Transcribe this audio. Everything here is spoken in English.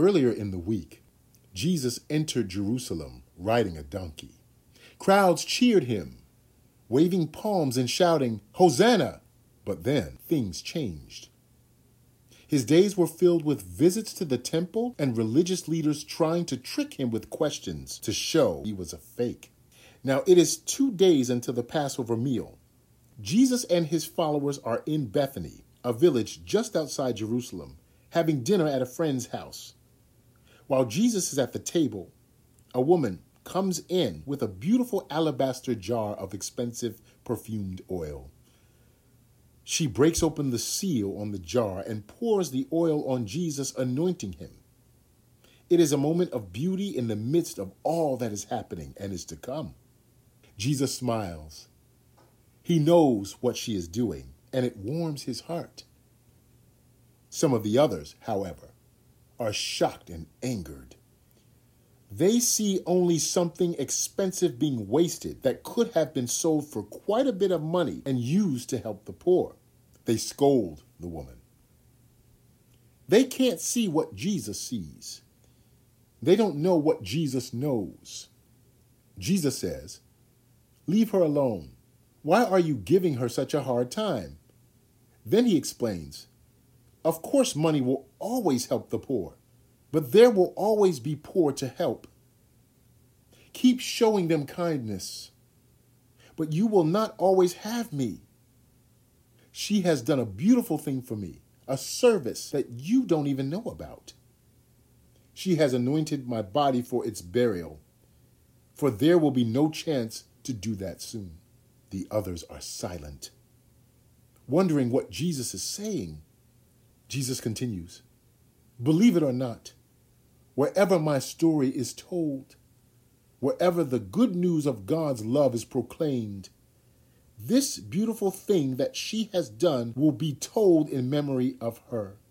Earlier in the week, Jesus entered Jerusalem riding a donkey. Crowds cheered him, waving palms and shouting, "Hosanna!" But then things changed. His days were filled with visits to the temple and religious leaders trying to trick him with questions to show he was a fake. Now it is 2 days until the Passover meal. Jesus and his followers are in Bethany, a village just outside Jerusalem, having dinner at a friend's house. While Jesus is at the table, a woman comes in with a beautiful alabaster jar of expensive perfumed oil. She breaks open the seal on the jar and pours the oil on Jesus, anointing him. It is a moment of beauty in the midst of all that is happening and is to come. Jesus smiles. He knows what she is doing, and it warms his heart. Some of the others, however, are shocked and angered. They see only something expensive being wasted that could have been sold for quite a bit of money and used to help the poor. They scold the woman. They can't see what Jesus sees. They don't know what Jesus knows. Jesus says, "Leave her alone. Why are you giving her such a hard time?" Then he explains, "Of course money will always help the poor, but there will always be poor to help. Keep showing them kindness, but you will not always have me. She has done a beautiful thing for me, a service that you don't even know about. She has anointed my body for its burial, for there will be no chance to do that soon." The others are silent, wondering what Jesus is saying. Jesus continues, "Believe it or not, wherever my story is told, wherever the good news of God's love is proclaimed, this beautiful thing that she has done will be told in memory of her.